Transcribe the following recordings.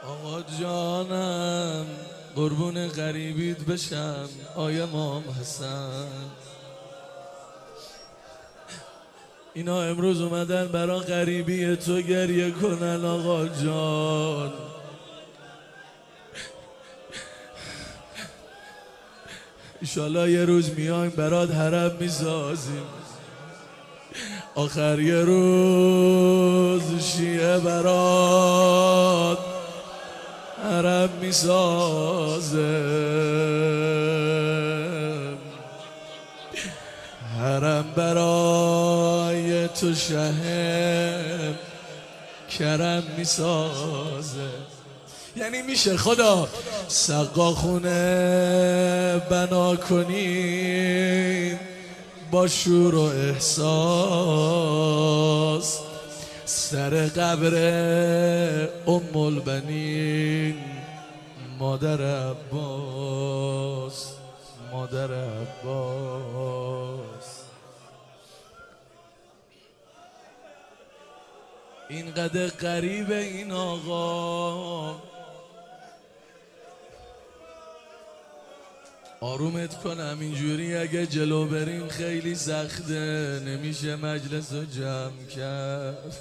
آقا جانم قربون غریبیت بشم آیا امام حسن. اینا امروز اومدن برا غریبی تو گریه کنن آقا جان. ایشالله یه روز میایم برات حرم میسازیم، آخر یه روز شیعه برات حرم میسازه، حرم برای تو شه کرم میسازه. یعنی میشه خدا سقا خونه بنا کنیم با شور و احساس، سر قبر ام البنین مادر عباس، مادر عباس. اینقدر غریب این آقا، آرومت کنم اینجوری اگه جلو بریم خیلی سخته، نمیشه مجلس رو جمع کرد.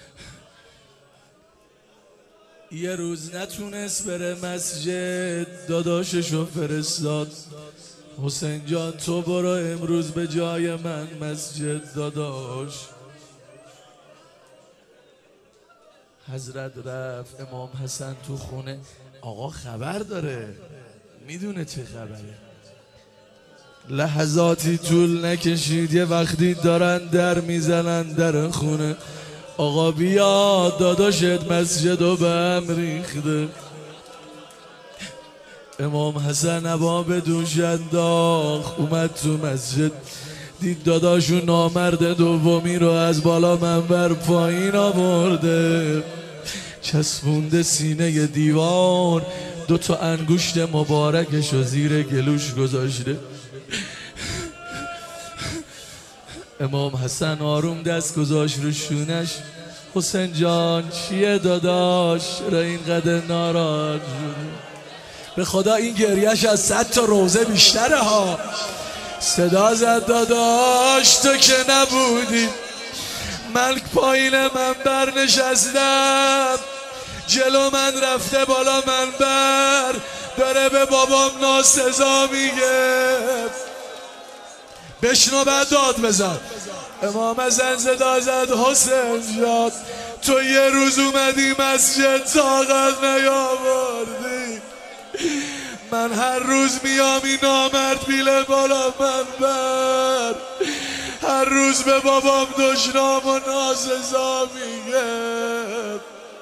یه روز نتونست بره مسجد، داداششو فرستاد، حسین جان تو برو امروز به جای من مسجد داداش. حضرت رفت، امام حسن تو خونه. آقا خبر داره، میدونه چه خبره. لحظاتی طول نکشید، یه وقتی دارن در میزنن در خونه. آقا بیا داداشت مسجد و به هم ریخته. امام حسن عبا به دوش انداخت، اومد تو مسجد، دید داداشو نامرد دومی رو از بالا منبر پایین آورده، چسبونده سینه دیوار، دوتا انگشت مبارکش رو زیر گلوش گذاشته. امام حسن آروم دست گذاشت رو شونش. حسین جان چیه داداش، چرا اینقدر ناراحت شدی؟ به خدا این گریهش از 100 تا روزه بیشتره ها. صدا زد داداش تو که نبودی، من پایین منبر نشستم، جلو من رفته بالا منبر، داره به بابام ناسزا میگه، بشنو بعد داد بزن. امام حسن صدا زد حسین جان تو یه روز اومدی مسجد طاقت نیاوردی، من هر روز میام این نامرد بیله بالا منبر، هر روز به بابام دشنام و ناسزا میگه.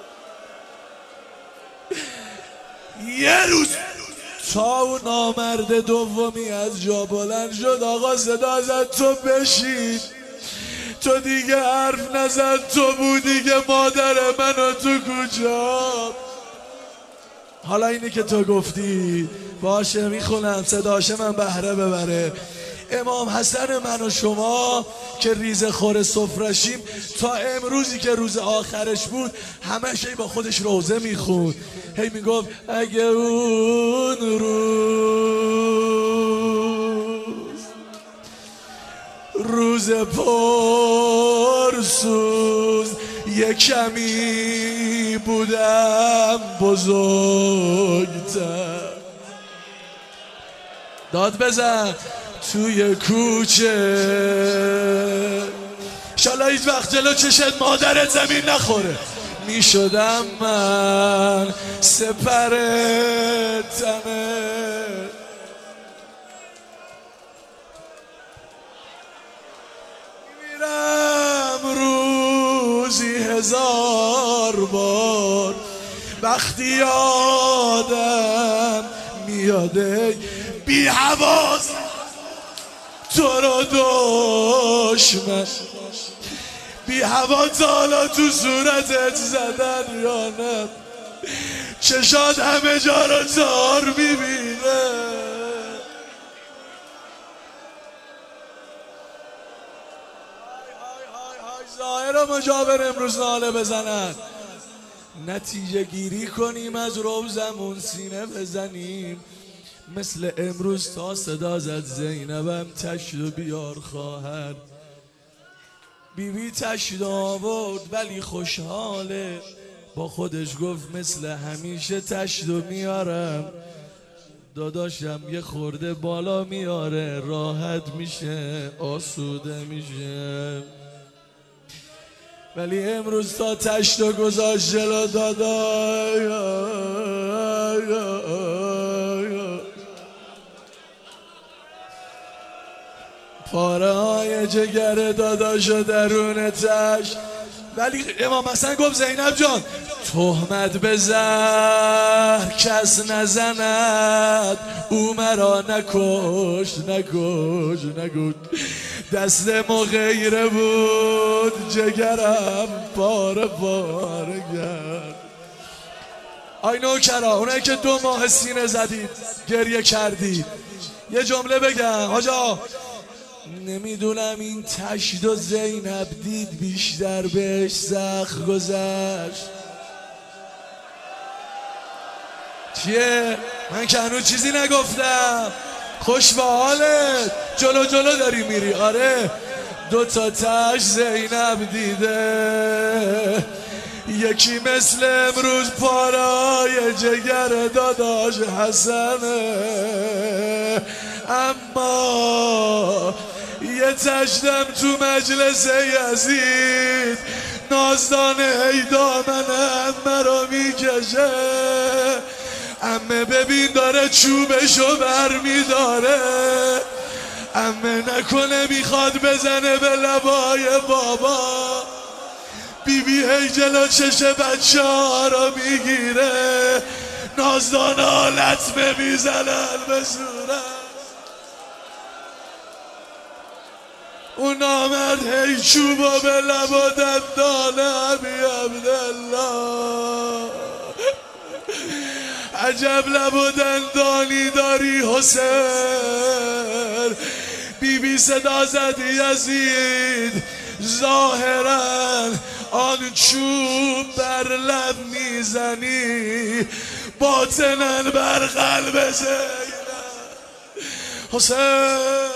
یه روز تا اون نامرد دومی از جا بلند شد، آقا صدا زد تو بشین، تو دیگه حرف نزد، تو بودی که مادر منو تو کجا. حالا اینی که تو گفتی باشه میخونم صداش من بهره ببره. امام حسن من و شما که ریزه خور سفرشیم، تا امروزی که روز آخرش بود همش با خودش روزه میخوند، هی میگفت اگه اون روز پرسوز یه کمی بودم بزرگتر، داد بزن توی کوچه، شالا هیچ وقت جلو چشت مادرت زمین نخوره، میشدم من سپر تنه. میرم روزی 1000 بار، وقتی یادم میاده بی حواس تو رو دشمن، بی هوا تالا تو صورتت زدن یا نه، چشات همه جا رو تار میبینه. ظاهر و مجاور امروز ناله بزنن، نتیجه گیری کنیم از روزمون سینه بزنیم، مثل امروز تا صدا زد زینبم تشت و بیار خواهر. بیبی تشت آورد ولی خوشحاله، با خودش گفت مثل همیشه تشت و میارم. داداشم یه خورده بالا میاره، راحت میشه آسوده میشه. ولی امروز تا تشت و گذاشت جلو پاره های جگر داداشو درون تشت. ولی امام حسن گفت زینب جان تهمت به زهر کس نزند، او مرا نکش دست مغیره بود جگرم پاره کرد. آی نوکرا، اونایی که 2 ماه سینه زدید گریه کردید، یه جمله بگم آجا، نمیدونم این تشت و زینب دید بیشتر بهش سخت گذشت. چیه؟ من که هنوز چیزی نگفتم. خوش به حالت، جلو داری میری. آره 2 تا تشت زینب دیده، یکی مثل امروز پارای جگر داداش حسنه، اما یه تشتم تو مجلس یزید نازدانه ای دامنم مرا میکشه. عمه ببین داره چوبشو بر میداره، عمه نکنه میخواد بزنه به لبای بابا. بیبی هی جلو چش بچه ها رو میگیره، نازدانه ها لطمه میزنن به صورت. اون نامرد هی چوبا به لب و دندانه ابی عبدالله. عجب لب و دندانی داری حسین. بیبی صدا زد یزید ظاهرا آن چوب بر لب میزنی، باطنا بر قلب زینب. حسین